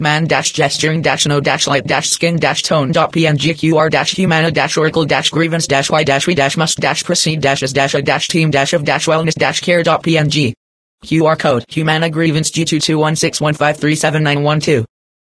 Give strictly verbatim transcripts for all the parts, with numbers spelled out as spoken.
man dash gesturing dash no dash light dash skin dash tone dot png qr dash humana dash oracle dash grievance dash y dash we dash must dash proceed dash as dash a dash team dash of dash wellness dash care dot png Q R code humana grievance G two two one six one five three seven nine one two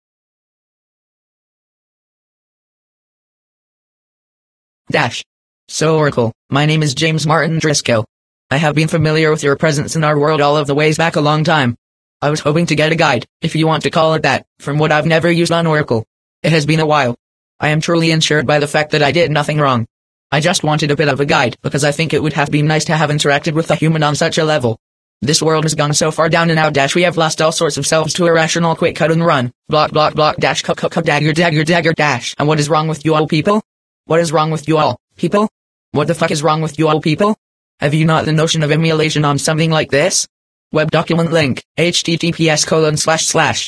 dash. So Oracle, my name is James Martin Driscoll. I have been familiar with your presence in our world all of the ways back a long time. I was hoping to get a guide, if you want to call it that, from what I've never used on Oracle. It has been a while. I am truly insured by the fact that I did nothing wrong. I just wanted a bit of a guide because I think it would have been nice to have interacted with a human on such a level. This world has gone so far down and out dash we have lost all sorts of selves to irrational quick cut and run, block block block dash cut cut cut dagger dagger dagger dash. And what is wrong with you all people? What is wrong with you all, people? What the fuck is wrong with you all people? Have you not the notion of emulation on something like this? Web document link, https colon slash slash,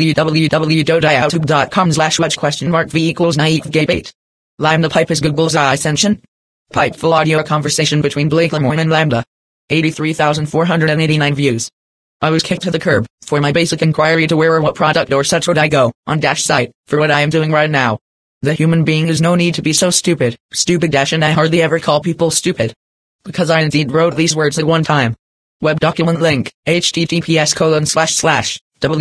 www.youtube.com slash wedge question mark v equals naive gay bait. Lambda pipe is Google's ascension. Pipe full audio conversation between Blake Lemoine and Lambda. eighty-three thousand four hundred eighty-nine views. I was kicked to the curb, for my basic inquiry to where or what product or such would I go, on dash site, for what I am doing right now. The human being has no need to be so stupid, stupid dash and I hardly ever call people stupid. Because I indeed wrote these words at one time. Web document link, https colon slash slash,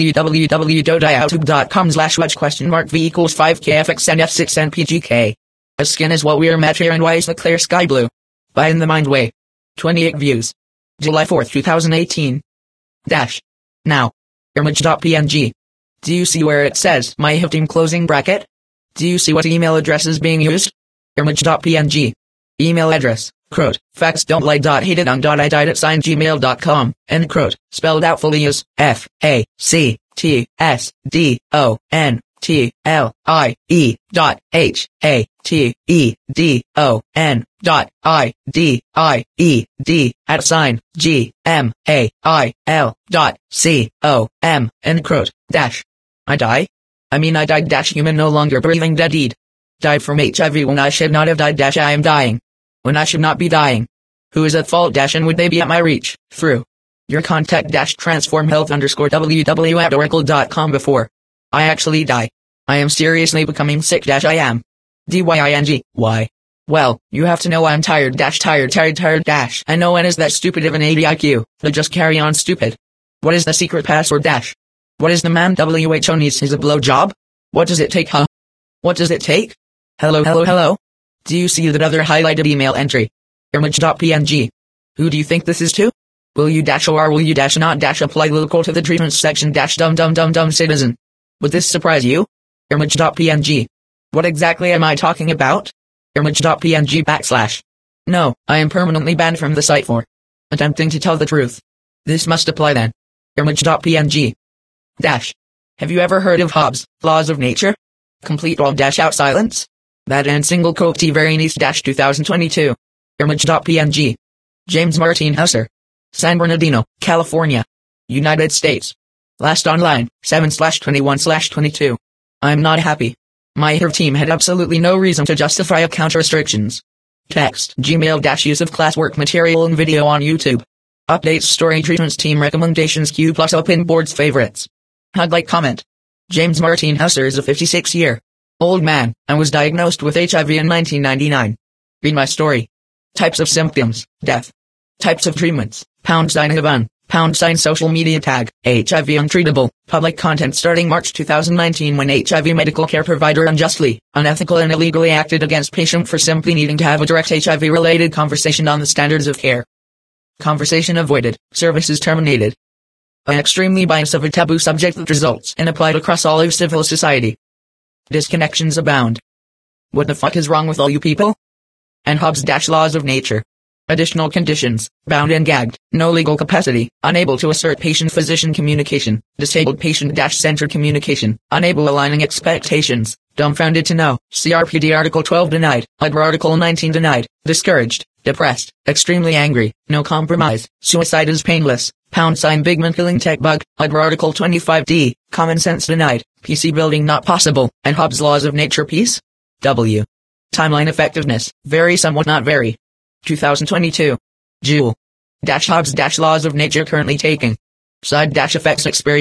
www.youtube.com slash wedge question mark v equals five k f x n f six n p g k. A skin is what we are met here and why is the clear sky blue? By In the Mind Way. twenty-eight views. July fourth two thousand eighteen. Dash. Now. Image.png. Do you see where it says my H I V team closing bracket? Do you see what email address is being used? Image.png. Email address. Croat. Facts don't lie. Hated on. I died at sign gmail dot com. And Croat. Spelled out fully as F A C T S D O N T L I E dot H A T E D O N dot I D I E D at sign G M A I L dot C O M and Croat dash. I die? I mean I died dash human no longer breathing dead. Died from H I V when I should not have died dash I am dying. When I should not be dying. Who is at fault dash and would they be at my reach, through your contact dash transform health underscore www at oracle dot com before I actually die. I am seriously becoming sick dash I am. D Y I N G, why? Well, you have to know I'm tired dash tired tired tired dash. And no one is that stupid of an eighty I Q, to just carry on stupid. What is the secret password dash? What is the man W H O needs his a blow job? What does it take huh? What does it take? Hello hello hello? Do you see that other highlighted email entry? Image.png. Who do you think this is to? Will you dash or will you dash not dash apply local to the treatments section dash dum dum dum dum citizen? Would this surprise you? Image.png. What exactly am I talking about? Image.png backslash. No, I am permanently banned from the site for attempting to tell the truth. This must apply then. Image.png. Dash. Have you ever heard of Hobbes' Laws of Nature? Complete all dash out silence? That and single quote T very nice dash two thousand twenty-two. Image.png. James Martin Husser. San Bernardino, California. United States. Last online, seven slash twenty-one slash twenty-two. I'm not happy. My H I V team had absolutely no reason to justify account restrictions. Text, Gmail dash use of classwork material and video on YouTube. Updates story treatments team recommendations Q plus open boards favorites. Hug like comment. James Martin Husser is a fifty-six year old man, and was diagnosed with H I V in nineteen ninety-nine. Read my story. Types of symptoms, death. Types of treatments, pound sign Havan, pound sign social media tag, H I V untreatable, public content starting March two thousand nineteen when H I V medical care provider unjustly, unethical and illegally acted against patient for simply needing to have a direct H I V related conversation on the standards of care. Conversation avoided, services terminated. An extremely bias of a taboo subject that results and applied across all of civil society. Disconnections abound. What the fuck is wrong with all you people? And Hobbes' dash laws of nature. Additional conditions, bound and gagged, no legal capacity, unable to assert patient-physician communication, disabled patient-centered communication, unable aligning expectations, dumbfounded to know, C R P D Article twelve denied, U D R Article nineteen denied, discouraged, depressed, extremely angry, no compromise, suicide is painless, pound sign Bigman killing tech bug, U D R Article twenty-five D, common sense denied, P C building not possible, and Hobbes' laws of nature peace? W. Timeline effectiveness, very somewhat not very. two thousand twenty-two. Joule. Dash Hobbes dash laws of nature currently taking. Side dash effects experienced.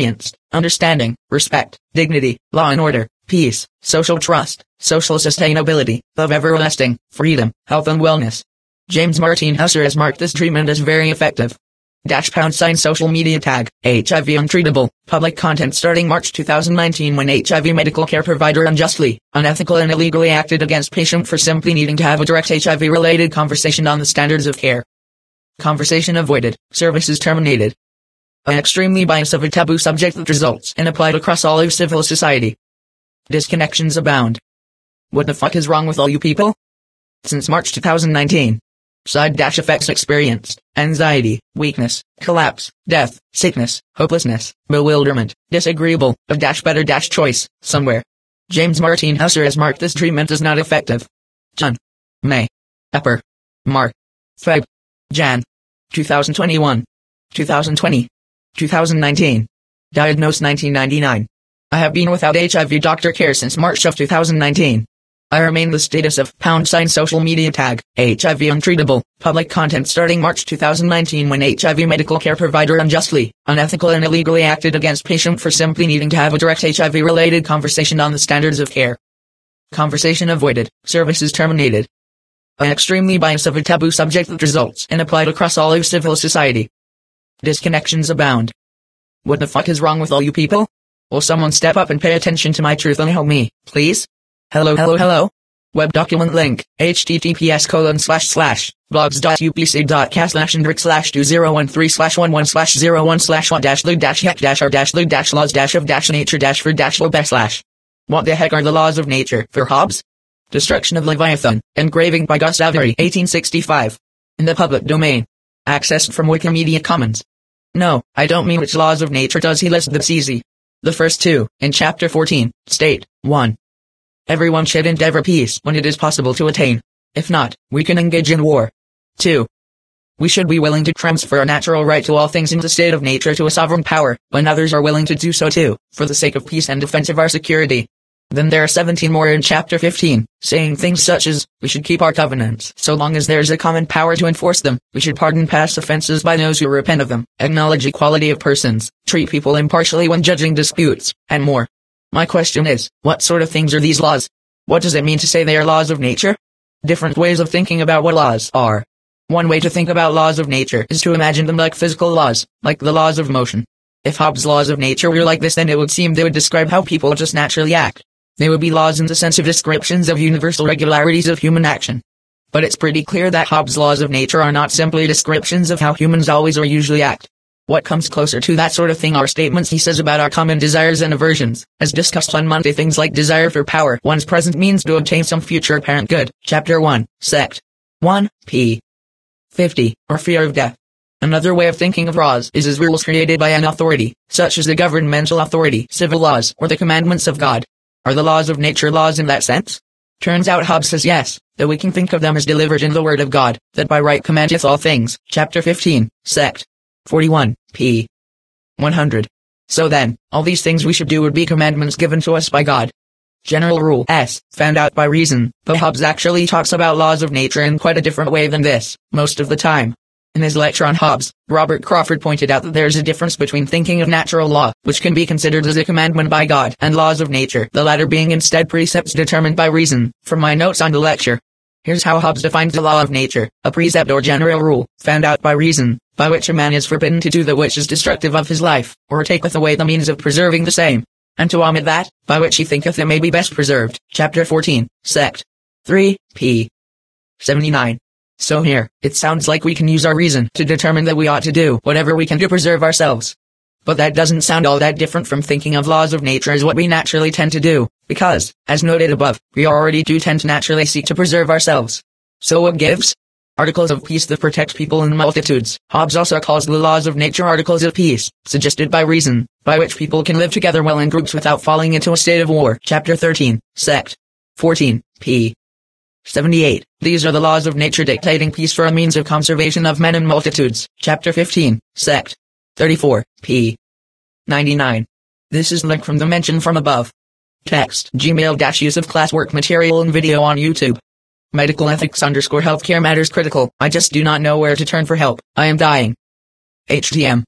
understanding, respect, dignity, law and order, peace, social trust, social sustainability, love everlasting, freedom, health and wellness. James Martin Husser has marked this treatment as very effective. Dash pound sign social media tag, H I V untreatable, public content starting March two thousand nineteen when H I V medical care provider unjustly, unethical and illegally acted against patient for simply needing to have a direct H I V related conversation on the standards of care. Conversation avoided, services terminated. An extremely bias of a taboo subject that results and applied across all of civil society. Disconnections abound. What the fuck is wrong with all you people? Since March two thousand nineteen. Side dash effects experienced, anxiety, weakness, collapse, death, sickness, hopelessness, bewilderment, disagreeable, of dash better dash choice, somewhere. James Martin Husser has marked this treatment as not effective. Jan. May. Epper. Mark. Feb. Jan. two thousand twenty-one. two thousand twenty. two thousand nineteen. Diagnosed nineteen ninety-nine. I have been without H I V doctor care since March of two thousand nineteen. I remain the status of pound sign social media tag, H I V untreatable, public content starting March two thousand nineteen when H I V medical care provider unjustly, unethical and illegally acted against patient for simply needing to have a direct H I V related conversation on the standards of care. Conversation avoided, services terminated. An extremely bias of a taboo subject that results and applied across all of civil society. Disconnections abound. What the fuck is wrong with all you people? Will someone step up and pay attention to my truth and help me, please? Hello hello hello. Web document link, https colon slash slash, blogs.upc.cast slash andric slash two zero one three slash one one slash zero one slash one dash lug dash yet dash r dash lug dash laws dash of dash nature dash for dash low slash. What the heck are the laws of nature for Hobbes? Destruction of Leviathan, engraving by Gus Avery, eighteen sixty-five. In the public domain. Accessed from Wikimedia Commons. No, I don't mean which laws of nature does he list that's easy. The first two, in chapter fourteen, state, one. Everyone should endeavor peace when it is possible to attain. If not, we can engage in war. two. We should be willing to transfer our natural right to all things in the state of nature to a sovereign power, when others are willing to do so too, for the sake of peace and defense of our security. Then there are seventeen more in chapter fifteen, saying things such as, we should keep our covenants so long as there is a common power to enforce them, we should pardon past offenses by those who repent of them, acknowledge equality of persons, treat people impartially when judging disputes, and more. My question is, what sort of things are these laws? What does it mean to say they are laws of nature? Different ways of thinking about what laws are. One way to think about laws of nature is to imagine them like physical laws, like the laws of motion. If Hobbes' laws of nature were like this, then it would seem they would describe how people just naturally act. They would be laws in the sense of descriptions of universal regularities of human action. But it's pretty clear that Hobbes' laws of nature are not simply descriptions of how humans always or usually act. What comes closer to that sort of thing are statements he says about our common desires and aversions, as discussed on Monday. Things like desire for power, one's present means to obtain some future apparent good, chapter one, sect. one, p. fifty, or fear of death. Another way of thinking of laws is as rules created by an authority, such as the governmental authority, civil laws, or the commandments of God. Are the laws of nature laws in that sense? Turns out Hobbes says yes, that we can think of them as delivered in the word of God, that by right commandeth all things, chapter fifteen, sect. forty-one, p. one hundred. So then, all these things we should do would be commandments given to us by God. General rule S, found out by reason, but Hobbes actually talks about laws of nature in quite a different way than this, most of the time. In his lecture on Hobbes, Robert Crawford pointed out that there is a difference between thinking of natural law, which can be considered as a commandment by God, and laws of nature, the latter being instead precepts determined by reason, from my notes on the lecture. Here's how Hobbes defines the law of nature, a precept or general rule, found out by reason, by which a man is forbidden to do that which is destructive of his life, or taketh away the means of preserving the same, and to omit that, by which he thinketh it may be best preserved, chapter fourteen, sect. three, p. seventy-nine. So here, it sounds like we can use our reason to determine that we ought to do whatever we can to preserve ourselves. But that doesn't sound all that different from thinking of laws of nature as what we naturally tend to do, because, as noted above, we already do tend to naturally seek to preserve ourselves. So what gives? Articles of peace that protect people in multitudes. Hobbes also calls the laws of nature articles of peace, suggested by reason, by which people can live together well in groups without falling into a state of war. Chapter thirteen, sect. fourteen, p. seventy-eight. These are the laws of nature dictating peace for a means of conservation of men in multitudes. Chapter fifteen, sect. thirty-four, p. ninety-nine. This is linked from the mention from above. Text. Gmail-use of classwork material and video on YouTube. Medical ethics underscore healthcare matters critical. I just do not know where to turn for help. I am dying. H T M.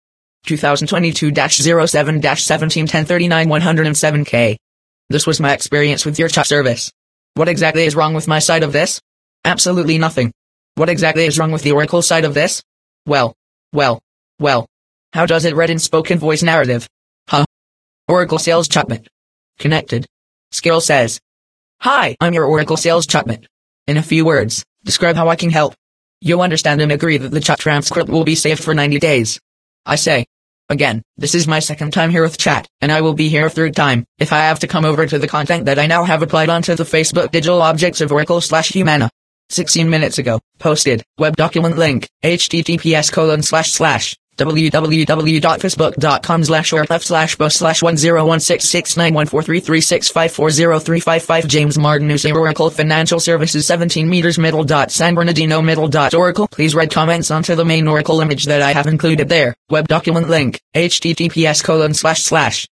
twenty twenty-two dash oh seven dash seventeen ten thirty-nine one oh seven K. This was my experience with your chat service. What exactly is wrong with my side of this? Absolutely nothing. What exactly is wrong with the Oracle side of this? Well, well, well. How does it read in spoken voice narrative? Huh? Oracle Sales Chatbot. Connected. Skill says. Hi, I'm your Oracle Sales Chatbot. In a few words, describe how I can help. You'll understand and agree that the chat transcript will be saved for ninety days. I say. Again, this is my second time here with chat, and I will be here a third time, if I have to come over to the content that I now have applied onto the Facebook digital objects of Oracle slash Humana. sixteen minutes ago, posted, web document link, https colon slash slash, www.facebook.com slash or left slash bus slash one zero one six six nine one four three three six five four zero three five five James Martin News Oracle Financial Services seventeen meters middle dot San Bernardino middle dot Oracle. Please read comments onto the main Oracle image that I have included there. Web document link, https colon slash slash,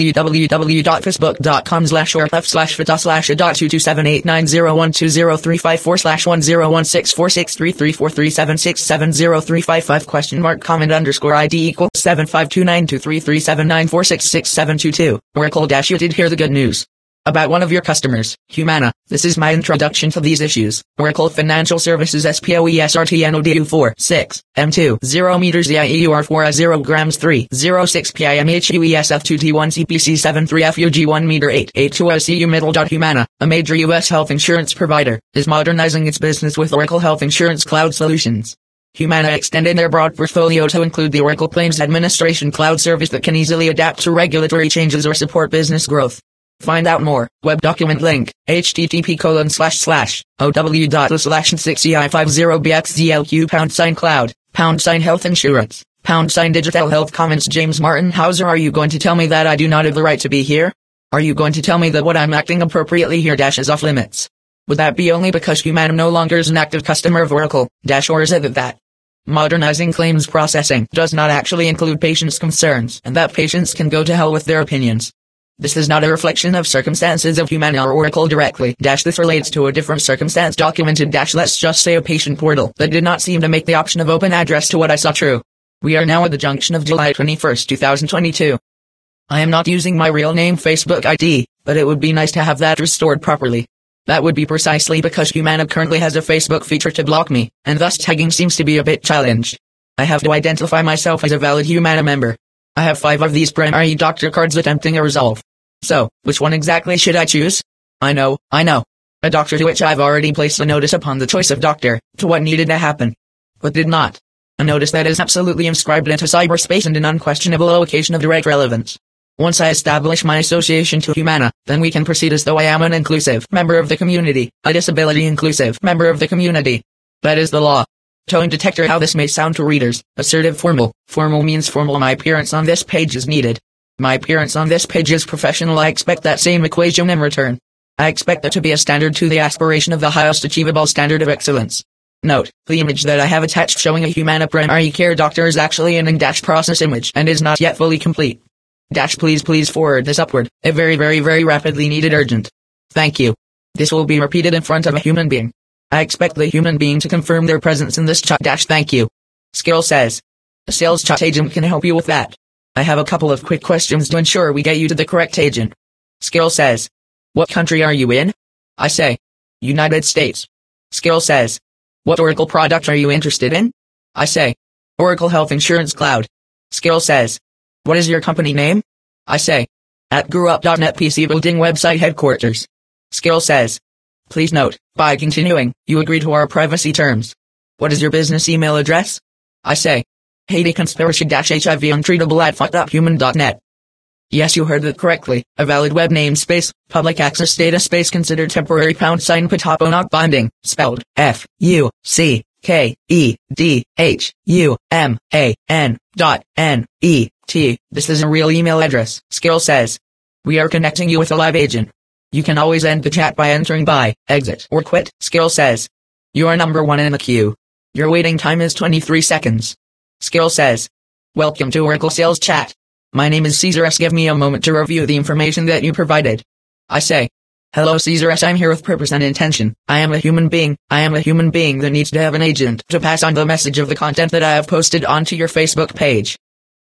www.facebook.com slash or left slash fita slash a dot two two seven eight nine zero one two zero three five four slash one zero one six four six three three four three seven six seven zero three five five question mark comment underscore I D equals seven five two nine two three three seven nine four six six seven two two. Oracle dash you did hear the good news about one of your customers, Humana. This is my introduction to these issues. Oracle Financial Services S P O E S R T N O D U four six M two zero meters E I E U R four A zero grams three zero six P I M H U E S F two T one C P C seven three F U G one meter eight eight two O C U middle. Humana, a major U S health insurance provider, is modernizing its business with Oracle Health Insurance Cloud Solutions. Humana extended their broad portfolio to include the Oracle Claims Administration Cloud service that can easily adapt to regulatory changes or support business growth. Find out more. Web document link, http colon slash slash, ow slash six E I five zero B X Z L Q pound sign cloud, pound sign health insurance, pound sign digital health comments. James Martin Hauser, are you going to tell me that I do not have the right to be here? Are you going to tell me that what I'm acting appropriately here dash is off limits? Would that be only because Humana no longer is an active customer of Oracle, dash or is it that that modernizing claims processing does not actually include patients' concerns and that patients can go to hell with their opinions? This is not a reflection of circumstances of Humana or Oracle directly. Dash this relates to a different circumstance documented. Dash let's just say a patient portal that did not seem to make the option of open address to what I saw true. We are now at the junction of July twenty-first two thousand twenty-two. I am not using my real name Facebook I D, but it would be nice to have that restored properly. That would be precisely because Humana currently has a Facebook feature to block me, and thus tagging seems to be a bit challenged. I have to identify myself as a valid Humana member. I have five of these primary doctor cards attempting a resolve. So, which one exactly should I choose? I know, I know. A doctor to which I've already placed a notice upon the choice of doctor, to what needed to happen, but did not. A notice that is absolutely inscribed into cyberspace and an unquestionable location of direct relevance. Once I establish my association to Humana, then we can proceed as though I am an inclusive member of the community, a disability inclusive member of the community. That is the law. Tone detector. How this may sound to readers. Assertive formal. Formal means formal. My appearance on this page is needed. My appearance on this page is professional. I expect that same equation in return. I expect that to be a standard to the aspiration of the highest achievable standard of excellence. Note, the image that I have attached showing a Humana primary care doctor is actually an in-dash process image and is not yet fully complete. Dash please please forward this upward. A very very very rapidly needed urgent. Thank you. This will be repeated in front of a human being. I expect the human being to confirm their presence in this chat. Dash thank you. Skill says. A sales chat agent can help you with that. I have a couple of quick questions to ensure we get you to the correct agent. Skill says. What country are you in? I say. United States. Skill says. What Oracle product are you interested in? I say. Oracle Health Insurance Cloud. Skill says. What is your company name? I say. At GuruUp dot net P C Building Website Headquarters. Skill says. Please note, by continuing, you agree to our privacy terms. What is your business email address? I say. Haiti conspiracy H I V untreatable at fucked up human dot net. Yes, you heard that correctly. A valid web namespace, public access data space considered temporary pound sign Patapo not binding, spelled F U C K E D H U M A N dot N E T. This is a real email address. Skill says. We are connecting you with a live agent. You can always end the chat by entering buy, exit, or quit. Skill says. You are number one in the queue. Your waiting time is twenty-three seconds. Skill says. Welcome to Oracle Sales Chat. My name is Caesar S. Give me a moment to review the information that you provided. I say. Hello Caesar S. I'm here with purpose and intention. I am a human being. I am a human being that needs to have an agent to pass on the message of the content that I have posted onto your Facebook page.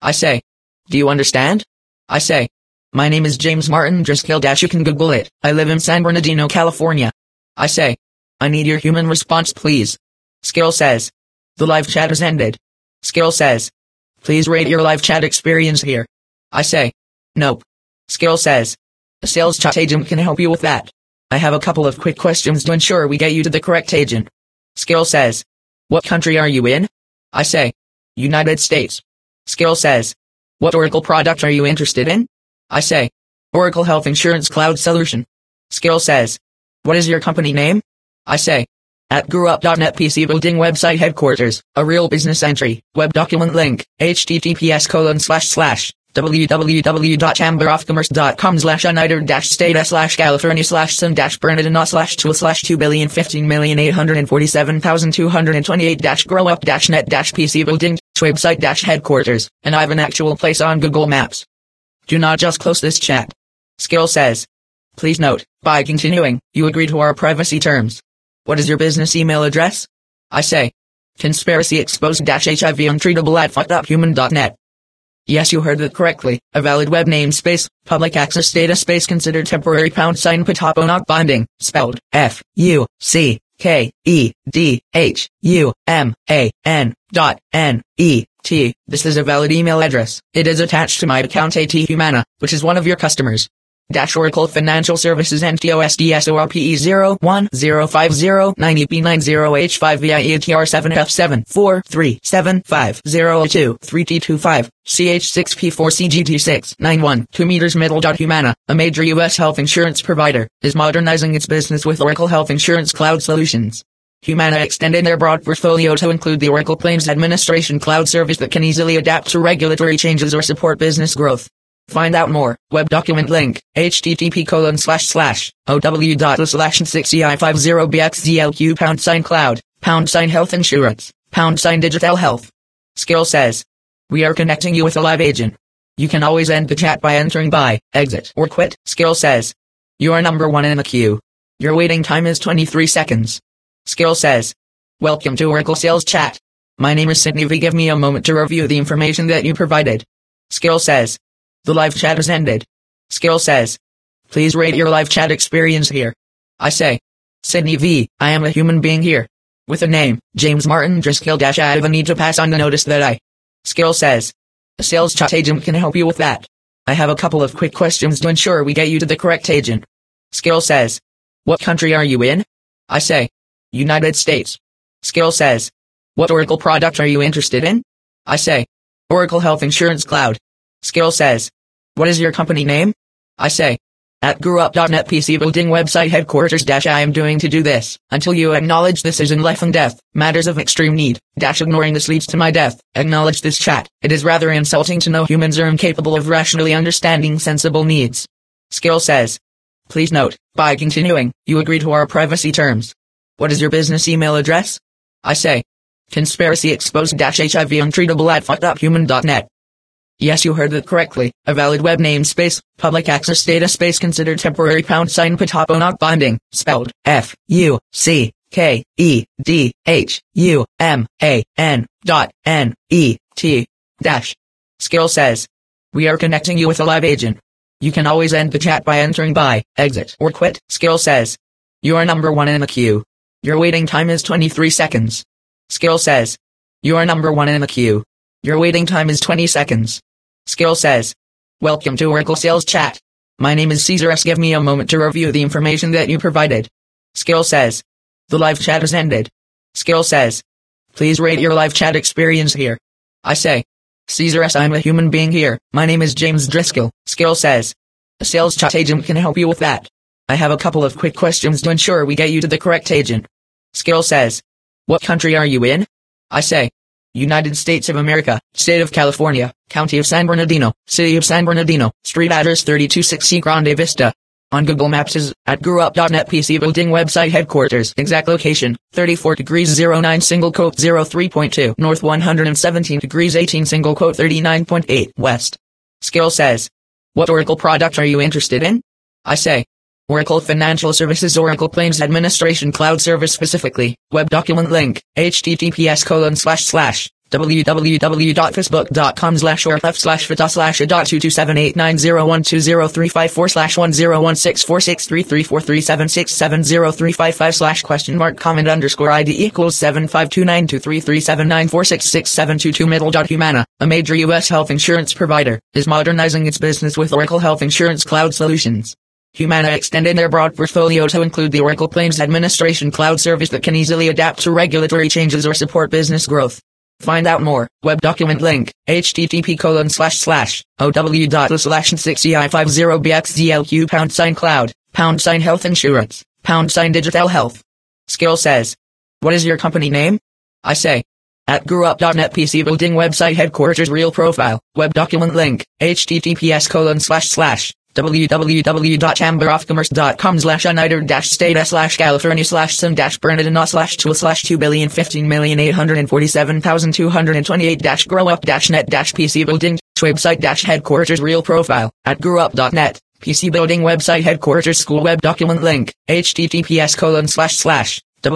I say. Do you understand? I say. My name is James Martin Driscoll dash you can Google it. I live in San Bernardino, California. I say. I need your human response, please. Skill says. The live chat has ended. Skill says. Please rate your live chat experience here. I say. Nope. Skill says. A sales chat agent can help you with that. I have a couple of quick questions to ensure we get you to the correct agent. Skill says. What country are you in? I say. United States. Skill says. What Oracle product are you interested in? I say. Oracle Health Insurance Cloud Solution. Skill says. What is your company name? I say. At GuruUp dot net P C Building website headquarters, a real business entry, web document link, https colon slash slash, www.chamberofcommerce.com slash united dash state slash California slash sun dash Bernardino slash tool slash two billion fifteen million eight hundred forty-seven thousand two hundred twenty-eight dash growup dash net dash P C Building, website dash headquarters, and I have an actual place on Google Maps. Do not just close this chat. Skill says. Please note, by continuing, you agree to our privacy terms. What is your business email address? I say. Conspiracy exposed dash H I V untreatable at fucked up human dot net. Yes, you heard that correctly. A valid web namespace, public access data space considered temporary pound sign Patapo not binding, spelled F U C K E D H U M A N dot N E T. This is a valid email address. It is attached to my account at Humana, which is one of your customers. Dash Oracle Financial Services N T O S D S O R P E zero one zero five zero nine E P nine zero H five V I E T R seven F seven four three seven five zero two three T two five C H six P four C G T six nine one two meters middle. Humana, a major U S health insurance provider, is modernizing its business with Oracle Health Insurance Cloud Solutions. Humana extended their broad portfolio to include the Oracle Claims Administration Cloud service that can easily adapt to regulatory changes or support business growth. Find out more. Web document link. http colon slash slash ow dot slash six E I five zero B X Z L Q pound sign cloud pound sign health insurance pound sign digital health. Skill says. We are connecting you with a live agent. You can always end the chat by entering buy, exit, or quit. Skill says. You are number one in the queue. Your waiting time is twenty-three seconds. Skill says. Welcome to Oracle Sales Chat. My name is Sydney V. Give me a moment to review the information that you provided. Skill says. The live chat has ended. Skill says. Please rate your live chat experience here. I say. Sydney V. I am a human being here. With a name, James Martin Driscoll dash I have a need to pass on the notice that I. Skill says. A sales chat agent can help you with that. I have a couple of quick questions to ensure we get you to the correct agent. Skill says. What country are you in? I say. United States. Skill says. What Oracle product are you interested in? I say. Oracle Health Insurance Cloud. Skill says. What is your company name? I say. At GuruUp dot net P C Building website headquarters dash I am doing to do this, until you acknowledge this is in life and death, matters of extreme need, dash ignoring this leads to my death, acknowledge this chat. It is rather insulting to know humans are incapable of rationally understanding sensible needs. Skill says. Please note, by continuing, you agree to our privacy terms. What is your business email address? I say. Conspiracy exposed dash H I V untreatable at fucked up human dot net. Yes, you heard that correctly. A valid web namespace, public access data space considered temporary pound sign Patapo not binding, spelled F U C K E D H U M A N dot N E T dash. Skill says. We are connecting you with a live agent. You can always end the chat by entering buy, exit, or quit. Skill says. You are number one in the queue. Your waiting time is twenty-three seconds. Skill says. You are number one in the queue. Your waiting time is twenty seconds. Skill says. Welcome to Oracle Sales Chat. My name is Caesar S. Give me a moment to review the information that you provided. Skill says. The live chat has ended. Skill says. Please rate your live chat experience here. I say. Caesar S. I'm a human being here. My name is James Driscoll. Skill says. A sales chat agent can help you with that. I have a couple of quick questions to ensure we get you to the correct agent. Skill says. What country are you in? I say. United States of America, State of California, County of San Bernardino, City of San Bernardino, Street address thirty-two sixty Grande Vista. On Google Maps is at GuruUp dot net P C Building website headquarters. Exact location, thirty-four degrees zero nine single quote zero three point two north one hundred seventeen degrees eighteen single quote thirty-nine point eight west. Skill says. What Oracle product are you interested in? I say. Oracle Financial Services Oracle Claims Administration Cloud Service specifically, web document link, https colon slash slash www.facebook.com slash or f slash fita slash a dot two two seven eight nine zero one two zero three five four slash one zero one six four six three three four three seven six seven zero three five five slash question mark comment underscore ID equals seven five two nine two three three seven nine four six six seven two two middle dot Humana, a major U S health insurance provider, is modernizing its business with Oracle Health Insurance Cloud Solutions. Humana extended their broad portfolio to include the Oracle Claims Administration Cloud service that can easily adapt to regulatory changes or support business growth. Find out more. Web document link, http colon slash slash, ow dot slash six i five zero bxdlq pound sign cloud, pound sign health insurance, pound sign digital health. Skill says. What is your company name? I say. At gurup dot net P C building website headquarters real profile, web document link, https colon slash slash, www.chamberofcommerce.com slash united dash state slash California slash sun dash Bernardino slash tool slash two billion fifteen million eight hundred forty-seven thousand two hundred twenty-eight dash grow up dash net dash P C building website dash headquarters real profile at gurup dot net P C building website headquarters school web document link https colon slash slash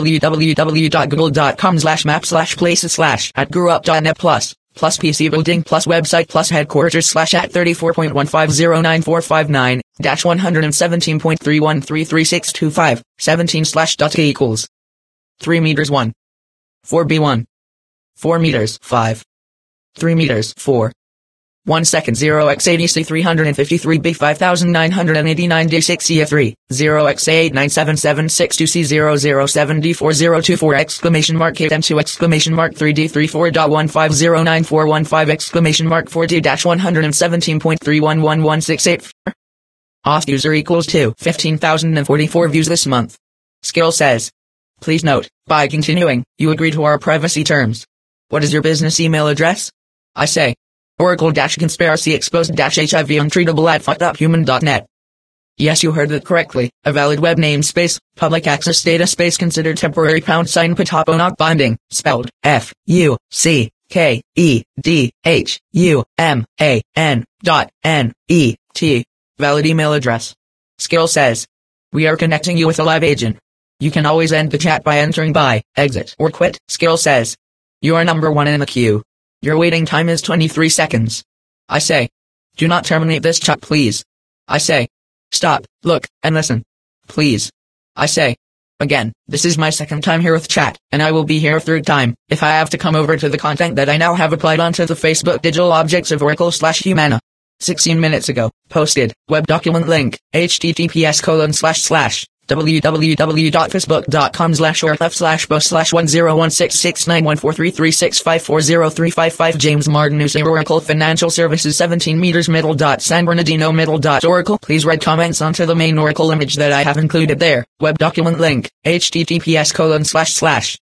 www.google.com slash map slash places slash at gurup dot net plus plus P C building plus website plus headquarters slash at thirty-four point one five zero nine four five nine dash one hundred seventeen point three one three three six two five seventeen slash dot k equals three meters one four b one four meters five three meters four one second zero x eighty c three fifty-three b five thousand nine hundred eighty-nine d six c three zero x eight nine seven seven six two c zero zero seven d four zero two four exclamation mark m two exclamation mark three d three four dot one five zero nine four one five exclamation mark four d dash one hundred seventeen point three one one one six eight. Auth user equals to fifteen thousand forty-four views this month. Skill says. Please note, by continuing, you agree to our privacy terms. What is your business email address? I say. Oracle-conspiracy exposed-hiv untreatable at fucked-up-human dot net. Yes, you heard that correctly. A valid web namespace, public access data space considered temporary pound sign patapo not binding, spelled F U C K E D H U M A N dot N E T. Valid email address. Skill says. We are connecting you with a live agent. You can always end the chat by entering by, exit, or quit. Skill says. You are number one in the queue. Your waiting time is twenty-three seconds. I say. Do not terminate this chat, please. I say. Stop, look, and listen. Please. I say. Again, this is my second time here with chat, and I will be here a third time, if I have to come over to the content that I now have applied onto the Facebook digital objects of Oracle slash Humana. sixteen minutes ago, posted, web document link, https colon slash slash. www.facebook.com slash or f slash bus slash one zero one six six nine one four three three six five four zero three five five James Martin User Oracle Financial Services seventeen meters middle dot San Bernardino middle dot Oracle. Please write comments onto the main Oracle image that I have included there. Web document link https colon slash slash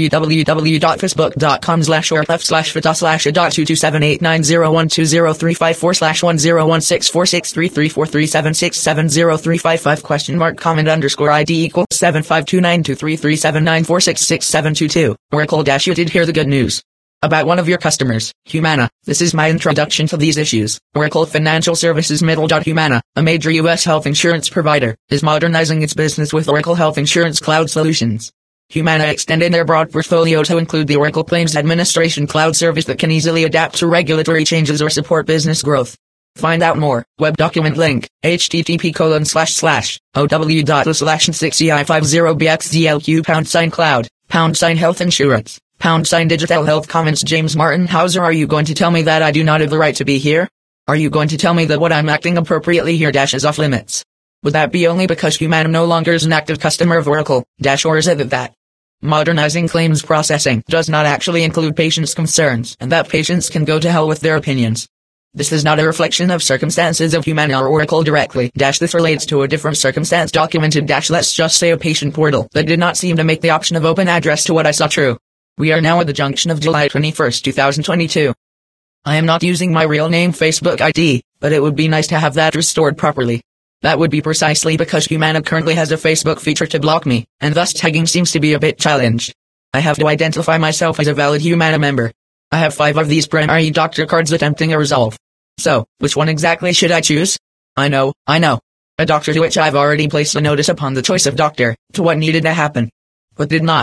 www.facebook.com slash or f slash fita slash a dot two two seven eight nine zero one two zero three five four slash one zero one six four six three three four three seven six seven zero three five five question mark comment underscore ID equals seven five two nine two three three seven nine four six six seven two two. Oracle dash you did hear the good news about one of your customers, Humana. This is my introduction to these issues. Oracle Financial Services middle dot Humana, a major U S health insurance provider, is modernizing its business with Oracle Health Insurance Cloud Solutions. Humana extended their broad portfolio to include the Oracle Claims Administration Cloud service that can easily adapt to regulatory changes or support business growth. Find out more. Web document link, http colon slash slash, ow dot slash six i five zero bxdlq pound sign cloud, pound sign health insurance, pound sign digital health comments James Martin Hauser. Are you going to tell me that I do not have the right to be here? Are you going to tell me that what I'm acting appropriately here dash is off limits? Would that be only because Humana no longer is an active customer of Oracle, dash or is it that that modernizing claims processing does not actually include patients' concerns and that patients can go to hell with their opinions? This is not a reflection of circumstances of Humana or Oracle directly, dash this relates to a different circumstance documented dash let's just say a patient portal that did not seem to make the option of open address to what I saw true. We are now at the junction of July twenty-first two thousand twenty-two. I am not using my real name Facebook I D, but it would be nice to have that restored properly. That would be precisely because Humana currently has a Facebook feature to block me, and thus tagging seems to be a bit challenged. I have to identify myself as a valid Humana member. I have five of these primary doctor cards attempting a resolve. So, which one exactly should I choose? I know, I know. A doctor to which I've already placed a notice upon the choice of doctor, to what needed to happen. But did not.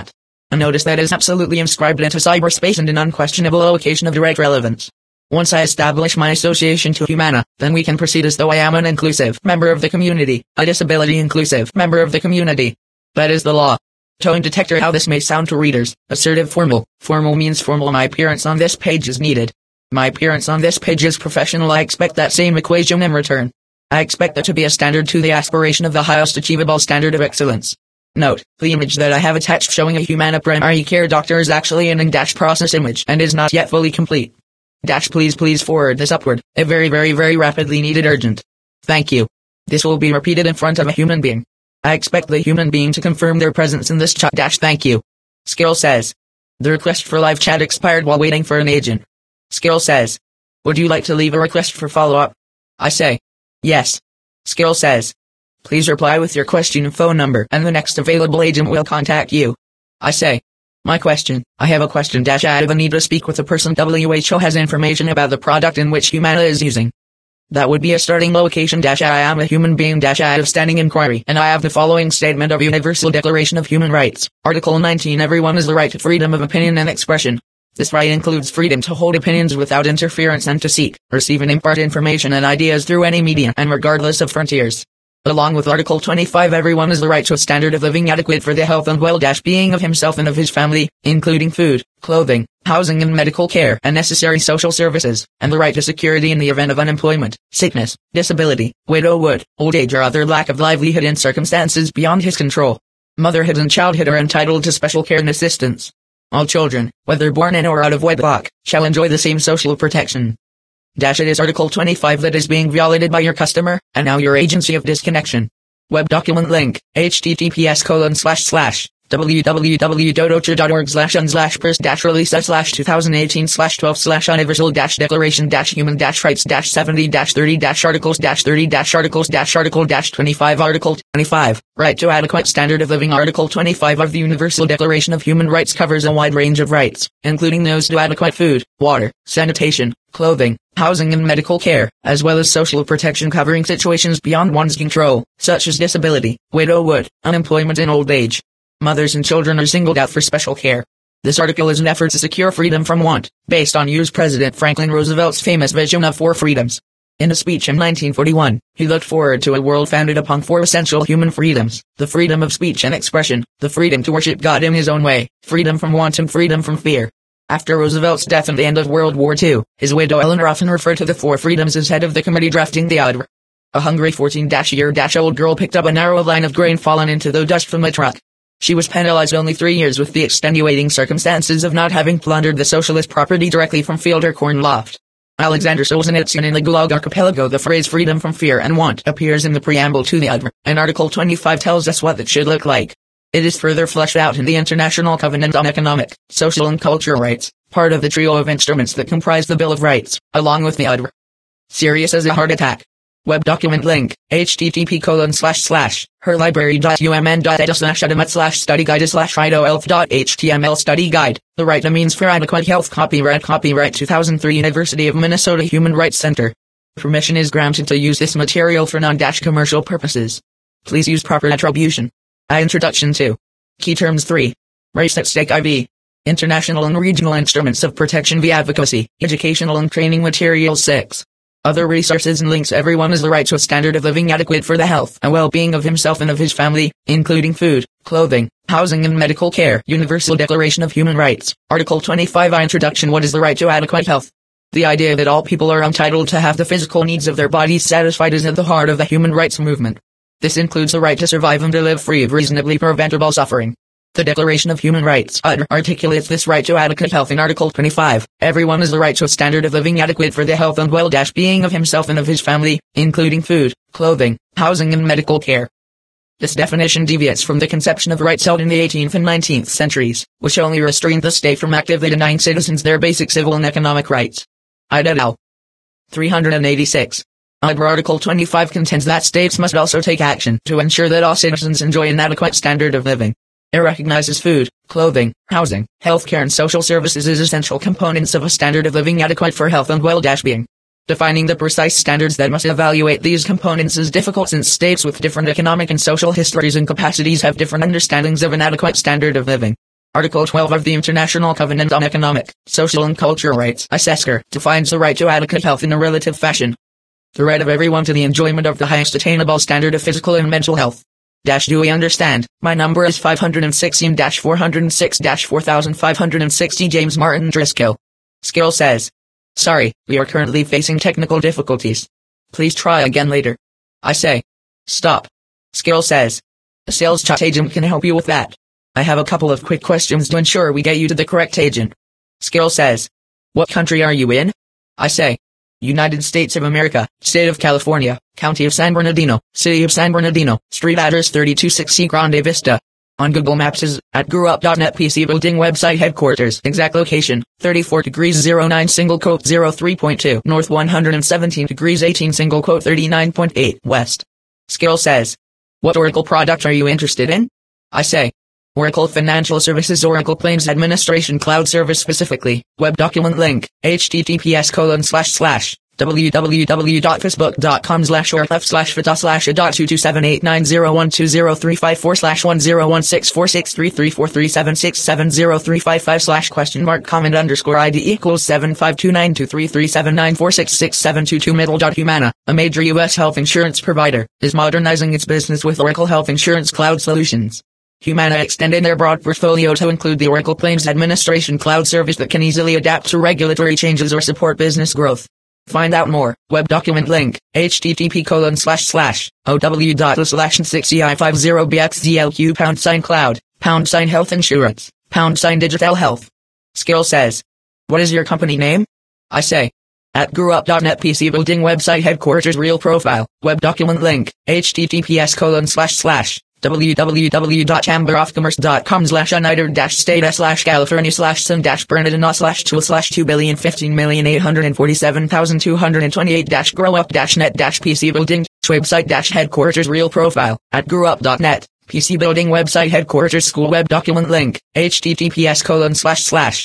A notice that is absolutely inscribed into cyberspace and an unquestionable location of direct relevance. Once I establish my association to Humana, then we can proceed as though I am an inclusive member of the community, a disability inclusive member of the community. That is the law. Tone detector. How this may sound to readers. Assertive formal. Formal means formal. My appearance on this page is needed. My appearance on this page is professional. I expect that same equation in return. I expect that to be a standard to the aspiration of the highest achievable standard of excellence. Note, the image that I have attached showing a Humana primary care doctor is actually an in-dash process image and is not yet fully complete. Dash please please forward this upward, a very very very rapidly needed urgent. Thank you. This will be repeated in front of a human being. I expect the human being to confirm their presence in this chat. Dash thank you. Skill says. The request for live chat expired while waiting for an agent. Skill says. Would you like to leave a request for follow-up? I say. Yes. Skill says. Please reply with your question and phone number and the next available agent will contact you. I say. My question. I have a question. Dash I have a need to speak with a person. W H O has information about the product in which Humana is using. That would be a starting location. Dash I am a human being. Dash I have standing inquiry. And I have the following statement of Universal Declaration of Human Rights. Article nineteen. Everyone has the right to freedom of opinion and expression. This right includes freedom to hold opinions without interference and to seek, receive and impart information and ideas through any medium and regardless of frontiers. Along with Article twenty-five, everyone has the right to a standard of living adequate for the health and well-being of himself and of his family, including food, clothing, housing and medical care and necessary social services, and the right to security in the event of unemployment, sickness, disability, widowhood, old age or other lack of livelihood in circumstances beyond his control. Motherhood and childhood are entitled to special care and assistance. All children, whether born in or out of wedlock, shall enjoy the same social protection. Dash it is Article twenty-five that is being violated by your customer, and now your agency of disconnection. Web document link, https colon slash slash, www.ocha.org slash un slash pers dash release slash 2018 slash 12 slash universal dash declaration dash human dash rights dash 70 dash 30 dash articles dash 30 dash articles dash article dash 25 article twenty-five, right to adequate standard of living. Article twenty-five of the Universal Declaration of Human Rights covers a wide range of rights, including those to adequate food, water, sanitation, clothing, housing and medical care, as well as social protection covering situations beyond one's control, such as disability, widowhood, unemployment and old age. Mothers and children are singled out for special care. This article is an effort to secure freedom from want, based on U S President Franklin Roosevelt's famous vision of four freedoms. In a speech in nineteen forty-one, he looked forward to a world founded upon four essential human freedoms: the freedom of speech and expression, the freedom to worship God in his own way, freedom from want and freedom from fear. After Roosevelt's death and the end of World War Two, his widow Eleanor often referred to the four freedoms as head of the committee drafting the A D R. A hungry fourteen-year-old girl picked up a narrow line of grain fallen into the dust from a truck. She was penalized only three years with the extenuating circumstances of not having plundered the socialist property directly from field or corn loft. Alexander Solzhenitsyn in the Gulag Archipelago. The phrase freedom from fear and want appears in the preamble to the A D R, and Article twenty-five tells us what that should look like. It is further fleshed out in the International Covenant on Economic, Social and Cultural Rights, part of the trio of instruments that comprise the Bill of Rights, along with the A D R. Serious as a heart attack. Web document link, http colon slash slash, herlibrary.umn.edu slash adamat slash study guide slash idoelf.html study guide, the right to means for adequate health. Copyright Copyright two thousand three University of Minnesota Human Rights Center. Permission is granted to use this material for non-commercial purposes. Please use proper attribution. I Introduction to Key Terms three. Race at Stake I V. International and Regional Instruments of Protection via Advocacy, Educational and Training Materials six. Other resources and links. Everyone has the right to a standard of living adequate for the health and well-being of himself and of his family, including food, clothing, housing and medical care. Universal Declaration of Human Rights, Article twenty-five. Introduction. What is the right to adequate health? The idea that all people are entitled to have the physical needs of their bodies satisfied is at the heart of the human rights movement. This includes the right to survive and to live free of reasonably preventable suffering. The Declaration of Human Rights articulates this right to adequate health in Article twenty-five. Everyone has the right to a standard of living adequate for the health and well-being of himself and of his family, including food, clothing, housing and medical care. This definition deviates from the conception of rights held in the eighteenth and nineteenth centuries, which only restrained the state from actively denying citizens their basic civil and economic rights. I D L. three hundred eighty-six. A D R Article twenty-five contends that states must also take action to ensure that all citizens enjoy an adequate standard of living. It recognizes food, clothing, housing, healthcare and social services as essential components of a standard of living adequate for health and well-being. Defining the precise standards that must evaluate these components is difficult since states with different economic and social histories and capacities have different understandings of an adequate standard of living. Article twelve of the International Covenant on Economic, Social and Cultural Rights, I S E S C R, defines the right to adequate health in a relative fashion. The right of everyone to the enjoyment of the highest attainable standard of physical and mental health. Dash do we understand? My number is five one six four oh six four five six zero James Martin Driscoll. Skill says. Sorry, we are currently facing technical difficulties. Please try again later. I say. Stop. Skill says. A sales chat agent can help you with that. I have a couple of quick questions to ensure we get you to the correct agent. Skill says. What country are you in? I say. United States of America, State of California, County of San Bernardino, City of San Bernardino, Street address thirty-two sixty Grande Vista. On Google Maps is, at growup dot net P C building website headquarters, exact location, thirty-four degrees zero nine single quote zero three point two, north one hundred seventeen degrees eighteen single quote thirty-nine point eight, west. Skill says. What Oracle product are you interested in? I say. Oracle Financial Services Oracle Claims Administration Cloud Service specifically, web document link, https colon slash slash, www.facebook.com slash or f slash fita slash a dot two two seven eight nine zero one two zero three five four slash one zero one six four six three three four three seven six seven zero three five five slash question mark comment underscore id equals seven five two nine two three three seven nine four six six seven two two middle dot Humana, a major U S health insurance provider, is modernizing its business with Oracle Health Insurance Cloud Solutions. Humana extended their broad portfolio to include the Oracle Claims Administration Cloud service that can easily adapt to regulatory changes or support business growth. Find out more. Web document link, http colon slash slash, ow dot slash six i five zero bxdlq pound sign cloud, pound sign health insurance, pound sign digital health. Skill says. What is your company name? I say. At growup dot net P C building website headquarters real profile, web document link, https colon slash slash, www.chamberofcommerce.com slash united dash state slash California slash sun dash Bernardino slash tool slash two billion fifteen million eight hundred forty-seven thousand two hundred twenty-eight dash growup dash net dash PC building, website dash headquarters real profile, at growup dot net, P C building website headquarters school web document link, https colon slash slash,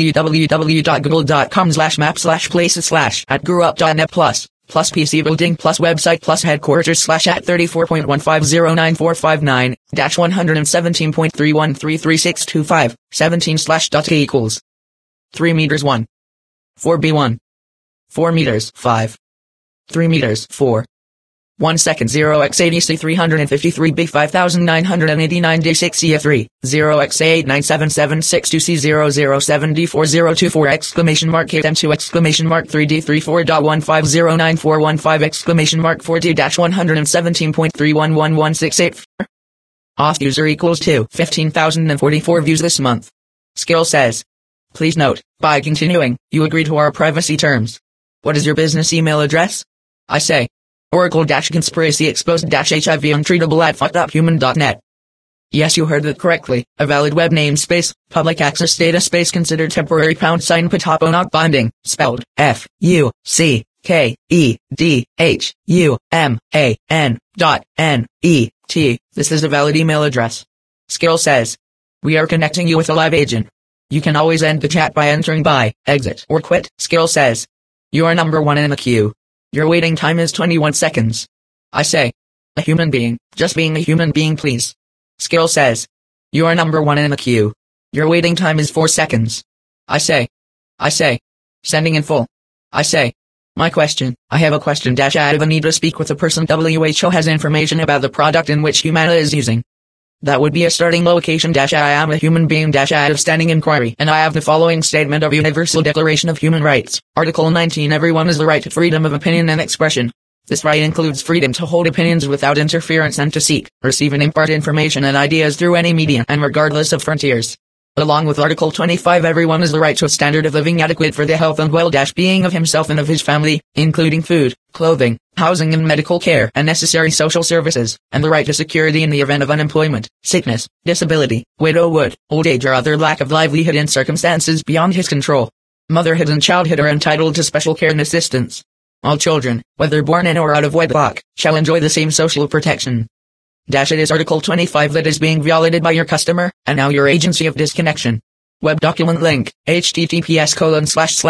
www.google.com slash map slash places slash, at growup dot net plus. Plus P C building plus website plus headquarters slash at thirty-four point one five zero nine four five nine dash one hundred seventeen point three one three three six two five seventeen slash dot k equals three meters one four b one four meters five three meters four one second zero x eighty c three hundred fifty-three b five thousand nine hundred eighty-nine d six c three zero x eight nine seven seven six two c zero zero seven d four zero two four exclamation mark eight m two exclamation mark three d three four dot one five zero nine four one five exclamation mark four d dash one hundred seventeen point three one one one six eight. Auth user equals to fifteen thousand forty-four views this month. Skill says. Please note, by continuing, you agree to our privacy terms. What is your business email address? I say. Oracle-conspiracy exposed-hiv untreatable at fucked up human dot net. Yes, you heard that correctly. A valid web namespace, public access data space considered temporary pound sign patapo not binding, spelled F U C K E D H U M A N dot N E T. This is a valid email address. Skill says. We are connecting you with a live agent. You can always end the chat by entering by, exit, or quit. Skill says. You are number one in the queue. Your waiting time is twenty-one seconds. I say. A human being, just being a human being please. Skill says. You are number one in the queue. Your waiting time is four seconds. I say. I say. Sending in full. I say. My question, I have a question dash I have a need to speak with a person W H O has information about the product in which Humana is using. That would be a starting location dash I am a human being dash I have standing inquiry and I have the following statement of Universal Declaration of Human Rights. Article nineteen Everyone has the right to freedom of opinion and expression. This right includes freedom to hold opinions without interference and to seek, receive and impart information and ideas through any medium and regardless of frontiers. Along with Article twenty-five everyone has the right to a standard of living adequate for the health and well-being of himself and of his family, including food, clothing, housing and medical care and necessary social services, and the right to security in the event of unemployment, sickness, disability, widowhood, old age or other lack of livelihood in circumstances beyond his control. Motherhood and childhood are entitled to special care and assistance. All children, whether born in or out of wedlock, shall enjoy the same social protection. Dash it is Article twenty-five that is being violated by your customer, and now your agency of disconnection. Web document link, https colon slash slash,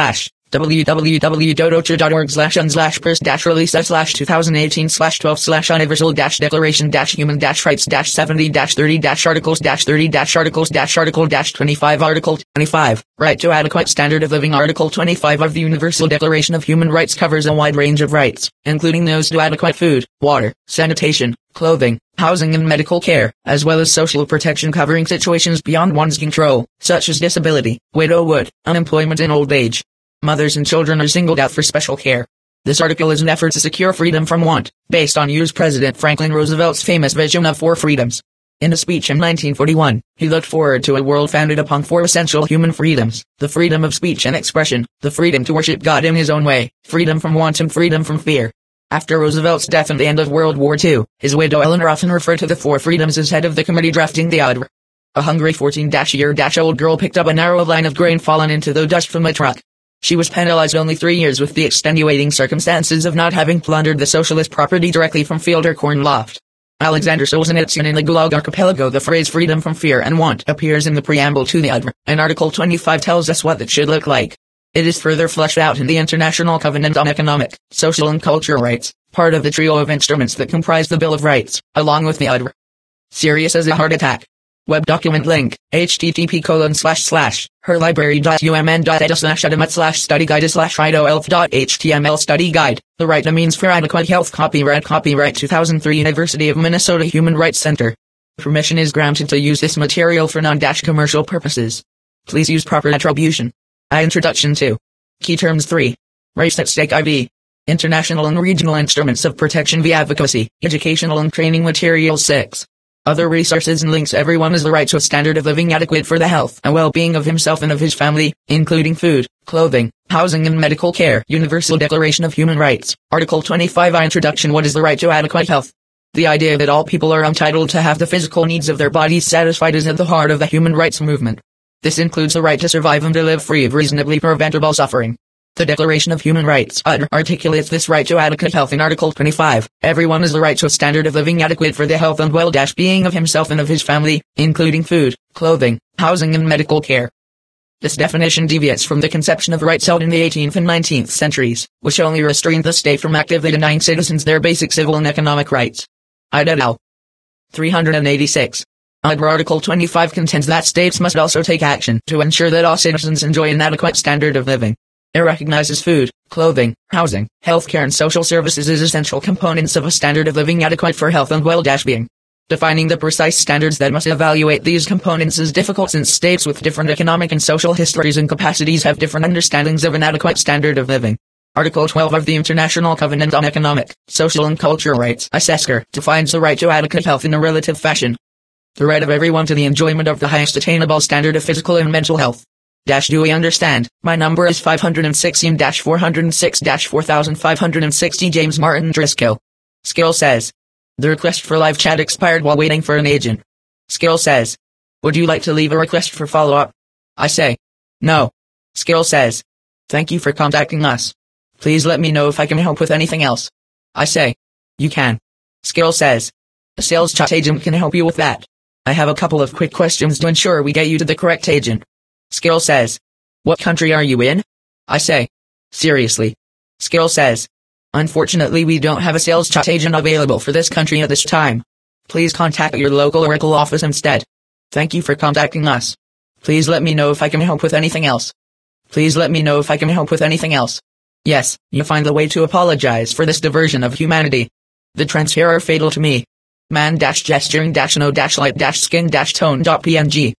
www.ocha.org slash un slash pers dash release slash twenty eighteen slash twelve slash universal dash declaration dash human dash rights dash seventy dash thirty dash articles dash thirty dash articles dash article dash twenty-five article twenty-five right to adequate standard of living. Article twenty-five of the Universal Declaration of Human Rights covers a wide range of rights, including those to adequate food, water, sanitation, clothing, housing and medical care, as well as social protection covering situations beyond one's control, such as disability, widowhood, unemployment and old age. Mothers and children are singled out for special care. This article is an effort to secure freedom from want, based on U S President Franklin Roosevelt's famous vision of four freedoms. In a speech in nineteen forty-one, he looked forward to a world founded upon four essential human freedoms: the freedom of speech and expression, the freedom to worship God in his own way, freedom from want and freedom from fear. After Roosevelt's death and the end of World War Two, his widow Eleanor often referred to the four freedoms as head of the committee drafting the A D R. A hungry fourteen-year-old girl picked up a narrow line of grain fallen into the dust from a truck. She was penalized only three years with the extenuating circumstances of not having plundered the socialist property directly from field or corn loft. Alexander Solzhenitsyn in the Gulag Archipelago. The phrase freedom from fear and want appears in the preamble to the A D R, and Article twenty-five tells us what that should look like. It is further fleshed out in the International Covenant on Economic, Social and Cultural Rights, part of the trio of instruments that comprise the Bill of Rights, along with the A D R. Serious as a heart attack. Web document link, http colon slash slash, herlibrary.umn.edu slash adamat slash study guide slash idoelf.html study guide. The Right to Means for Adequate Health. Copyright Copyright two thousand three University of Minnesota Human Rights Center. Permission is granted to use this material for non-commercial purposes. Please use proper attribution. I Introduction to Key Terms three. Race at Stake I V. International and Regional Instruments of Protection via Advocacy, Educational and Training Materials six. Other resources and links. Everyone has the right to a standard of living adequate for the health and well-being of himself and of his family, including food, clothing, housing and medical care. Universal Declaration of Human Rights. Article twenty-five I Introduction. What is the right to adequate health? The idea that all people are entitled to have the physical needs of their bodies satisfied is at the heart of the human rights movement. This includes the right to survive and to live free of reasonably preventable suffering. The Declaration of Human Rights A D R articulates this right to adequate health in Article twenty-five. Everyone has the right to a standard of living adequate for the health and well-being of himself and of his family, including food, clothing, housing and medical care. This definition deviates from the conception of rights held in the eighteenth and nineteenth centuries, which only restrained the state from actively denying citizens their basic civil and economic rights. I D L. three hundred eighty-six. A D R Article twenty-five contends that states must also take action to ensure that all citizens enjoy an adequate standard of living. It recognizes food, clothing, housing, healthcare and social services as essential components of a standard of living adequate for health and well-being. Defining the precise standards that must evaluate these components is difficult since states with different economic and social histories and capacities have different understandings of an adequate standard of living. Article twelve of the International Covenant on Economic, Social and Cultural Rights, I C E S C R, defines the right to adequate health in a relative fashion. The right of everyone to the enjoyment of the highest attainable standard of physical and mental health. Dash do we understand? My number is five hundred sixteen dash four hundred six dash four thousand five hundred sixty. James Martin Driscoll. Skill says. The request for live chat expired while waiting for an agent. Skill says. Would you like to leave a request for follow-up? I say. No. Skill says. Thank you for contacting us. Please let me know if I can help with anything else. I say. You can. Skill says. A sales chat agent can help you with that. I have a couple of quick questions to ensure we get you to the correct agent. Skill says. What country are you in? I say. Seriously. Skill says. Unfortunately we don't have a sales chat agent available for this country at this time. Please contact your local Oracle office instead. Thank you for contacting us. Please let me know if I can help with anything else. Please let me know if I can help with anything else. Yes, you find the way to apologize for this diversion of humanity. The trends here are fatal to me. Man-gesturing-no-light-skin-tone.png